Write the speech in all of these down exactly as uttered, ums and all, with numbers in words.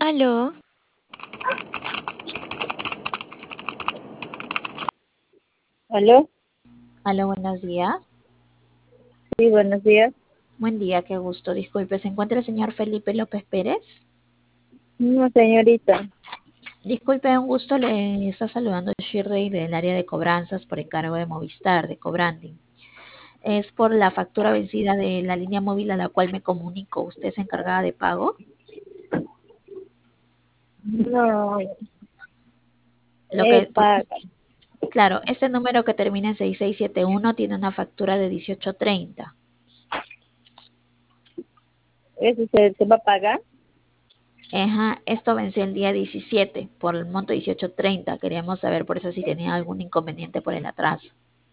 Aló, ¿Aló? aló, buenos días. Sí, buenos días. Buen día, qué gusto. Disculpe, ¿se encuentra el señor Felipe López Pérez? No, señorita. Disculpe, un gusto. Le está saludando Shirley del área de cobranzas por encargo de Movistar, de Cobranding. Es por la factura vencida de la línea móvil a la cual me comunico. ¿Usted es encargada de pago? No, Lo eh, que, porque, paga. claro, este número que termina en seis seis siete uno tiene una factura de dieciocho treinta. ¿Eso se, se va a pagar? Ajá, esto venció el día diecisiete por el monto dieciocho treinta. Queríamos saber por eso si tenía algún inconveniente por el atraso.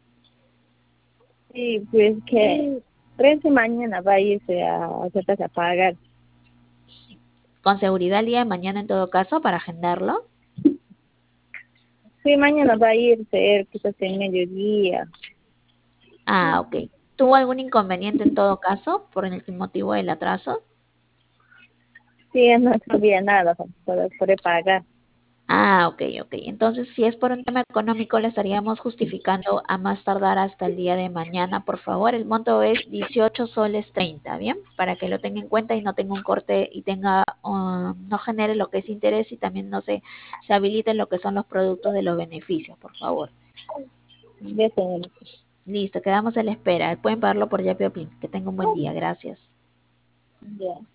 Sí, pues que tres de mañana va a irse a hacerse a pagar. Con seguridad el día de mañana en todo caso para agendarlo. Sí, mañana va a irse, él quizás en mediodía. Ah, ok. ¿Tuvo algún inconveniente en todo caso por el motivo del atraso? Sí, él no sabía nada para poder pagar. Ah, ok, ok. Entonces, si es por un tema económico, le estaríamos justificando a más tardar hasta el día de mañana, por favor. El monto es dieciocho soles treinta, ¿bien? Para que lo tenga en cuenta y no tenga un corte y tenga, uh, no genere lo que es interés y también no se, se habiliten lo que son los productos de los beneficios, por favor. Ya, señorita. Listo, quedamos a la espera. Pueden pagarlo por Yapi o Pin. Que tenga un buen día. Gracias. Ya.